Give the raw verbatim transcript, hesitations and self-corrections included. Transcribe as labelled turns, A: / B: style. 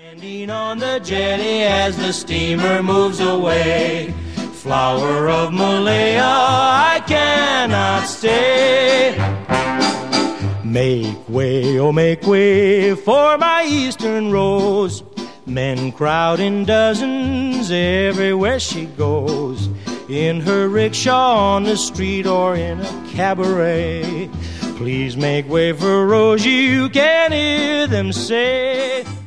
A: Standing on the jetty as the steamer moves away, flower of Malaya, I cannot stay. Make way, oh make way for my eastern rose. Men crowd in dozens everywhere she goes, in her rickshaw on the street or in a cabaret. Please make way for Rose, you can hear them say.